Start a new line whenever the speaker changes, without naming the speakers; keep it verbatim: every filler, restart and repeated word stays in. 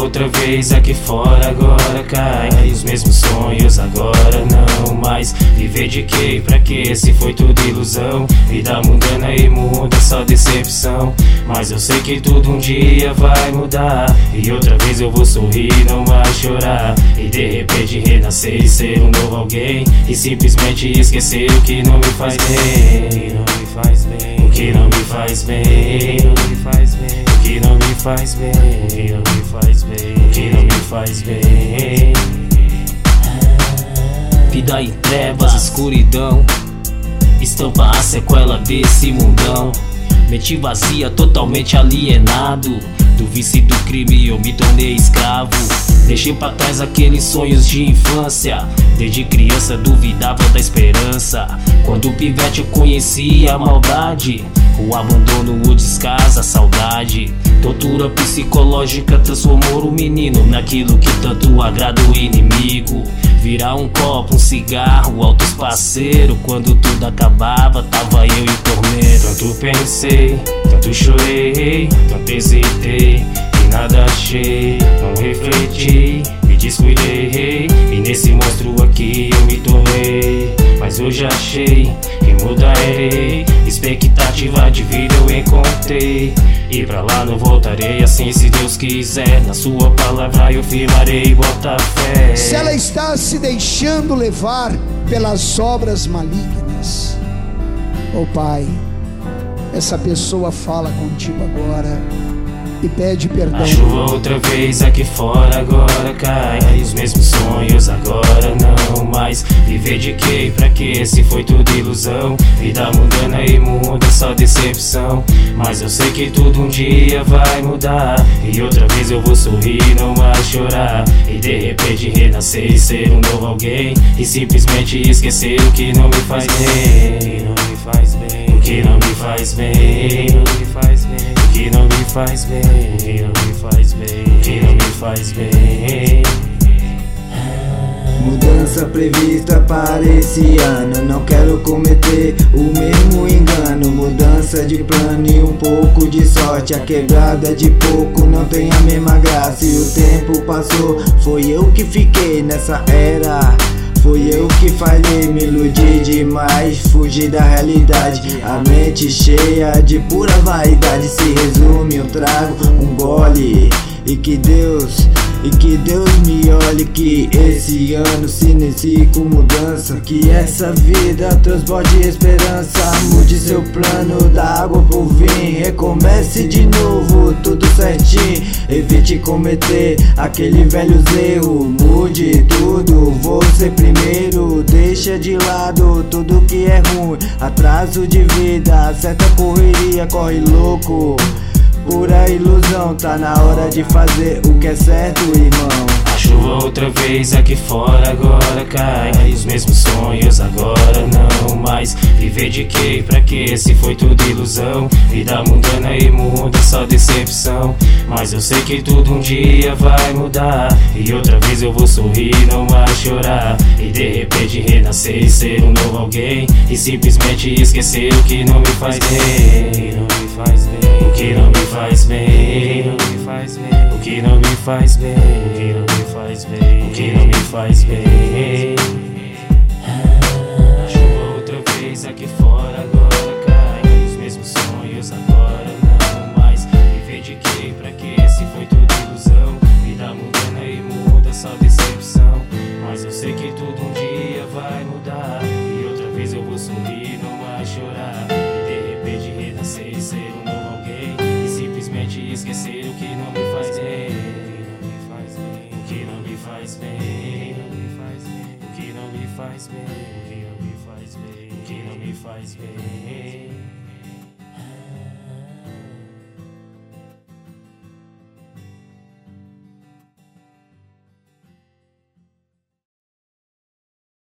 outra vez aqui fora, agora cai. E os mesmos sonhos agora não mais. Viver de quê e pra quê? Se foi tudo ilusão. Vida mundana e muda, só decepção. Mas eu sei que tudo um dia vai mudar. E outra vez eu vou sorrir, não mais chorar. E de repente renascer e ser um novo alguém. E simplesmente esquecer o que não me faz bem. Não me faz bem. O que não me faz bem. Não me faz bem. O que não me faz bem. Não me faz bem. O que não me faz bem. Vida em trevas, escuridão. Estampa a sequela desse mundão. Mente vazia, totalmente alienado. Do vício e do crime eu me tornei escravo. Deixei pra trás aqueles sonhos de infância. Desde criança duvidava da esperança. Quando pivete eu conhecia a maldade. O abandono, o descaso, a saudade. Tortura psicológica transformou o menino naquilo que tanto agrada o inimigo. Virar um copo, um cigarro, altos parceiro. Quando tudo acabava, tava eu e o tormento. Tanto pensei, tanto chorei, tanto hesitei e nada achei. Não refleti, me descuidei. E nesse monstro aqui eu me tornei. Mas hoje achei que mudarei. Expectativa de vida eu encontrei. E pra lá não voltarei, assim se Deus quiser. Na sua palavra eu firmarei, bota fé.
Se ela está se deixando levar pelas obras malignas, oh Pai, essa pessoa fala contigo agora e pede perdão.
A chuva outra vez aqui fora agora cai. E os mesmos sonhos agora não mais. Viver de quê e pra quê? Se foi tudo ilusão. Vida mundana e muda, só decepção. Mas eu sei que tudo um dia vai mudar. E outra vez eu vou sorrir, não mais chorar. E de repente renascer e ser um novo alguém. E simplesmente esquecer o que não me faz bem. Não me faz bem. O que não me faz bem. Não me faz bem. O que não me faz bem, não me faz bem, o que não me faz bem.
Mudança prevista para esse ano. Não quero cometer o mesmo engano. Mudança de plano e um pouco de sorte. A quebrada de pouco não tem a mesma graça. E o tempo passou, foi eu que fiquei nessa era. Foi eu que falhei, me iludi demais, fugi da realidade. A mente cheia de pura vaidade. Se resume, eu trago um gole. E que Deus, e que Deus me olhe. Que esse ano se inicie com mudança. Que essa vida transborde esperança. Mude seu plano da água pro vinho. Recomece de novo, tudo certinho. Evite cometer aquele velho erro. Mude tudo, você primeiro. Deixa de lado tudo que é ruim. Atraso de vida, certa correria, corre louco. Pura ilusão, tá na hora de fazer o que é certo, irmão.
A chuva outra vez aqui fora agora cai. E os mesmos sonhos agora não mais. Viver de quê e pra quê? Se foi tudo ilusão. Vida mundana e muda, só decepção. Mas eu sei que tudo um dia vai mudar. E outra vez eu vou sorrir, não mais chorar. E de repente renascer e ser um novo alguém. E simplesmente esquecer o que não me faz bem. Não me faz bem. O que não me faz bem. Não me faz bem. O que não me faz bem. O que não me faz bem. O que não me faz bem. A chuva outra vez aqui fora agora cai. E os mesmos sonhos agora não mais. Viver de quê e pra quê? Se foi tudo ilusão. Vida mundana e muda, só decepção. Mas eu sei que tudo um dia vai mudar. E outra vez eu vou sorrir, não mais chorar. E de repente renascer e ser um novo alguém. E simplesmente esquecer o que não me faz bem. O que não me faz bem. O que não me faz bem. O que não me faz bem. O que não me faz bem. O que não me faz bem.